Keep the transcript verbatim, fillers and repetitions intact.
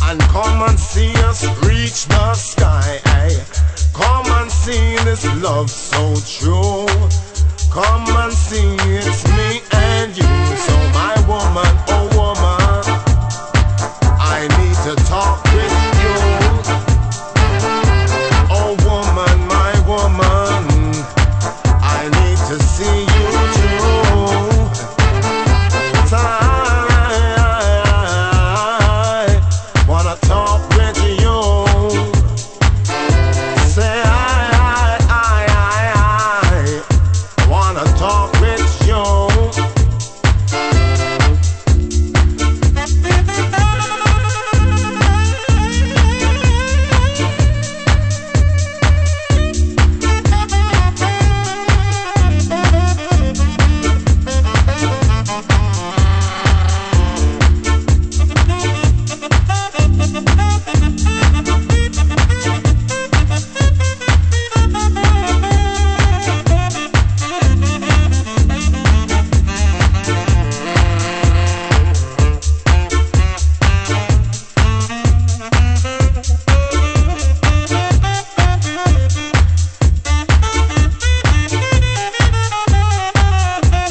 and come and see us reach the sky. Ay. Come and see this love so true. Come and see it's